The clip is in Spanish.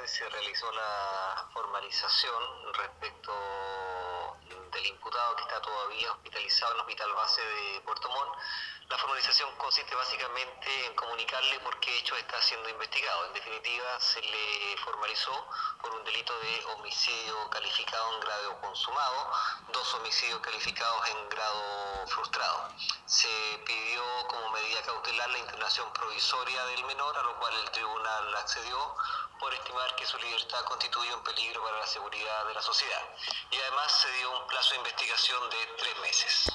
se realizó la formalización respecto del imputado que está todavía hospitalizado en el Hospital Base de Puerto Montt. La formalización consiste básicamente en comunicarle por qué hecho está siendo investigado. En definitiva, se le formalizó por un delito de homicidio calificado en grado consumado, 2 homicidios calificados en grado frustrado. Se pidió como medida cautelar la internación provisoria del menor, a lo cual el tribunal accedió por estimar que su libertad constituye un peligro para la seguridad de la sociedad. Y además se dio un plazo de investigación de 3 meses.